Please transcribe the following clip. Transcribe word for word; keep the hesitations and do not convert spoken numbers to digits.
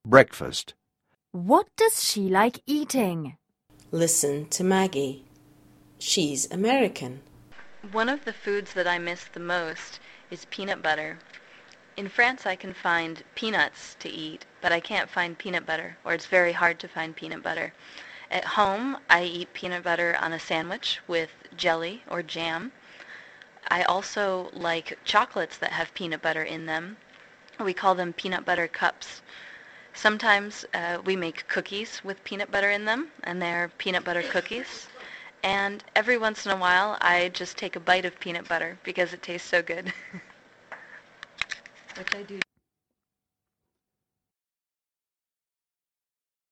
Breakfast. What does she like eating? Listen to Maggie. She's American. One of the foods that I miss the most is peanut butter. In France I can find peanuts to eat, but I can't find peanut butter, or it's very hard to find peanut butter. At home, I eat peanut butter on a sandwich with jelly or jam. I also like chocolates that have peanut butter in them. We call them peanut butter cups. Sometimes uh, we make cookies with peanut butter in them, and they're peanut butter cookies. And every once in a while, I just take a bite of peanut butter because it tastes so good. Which I do.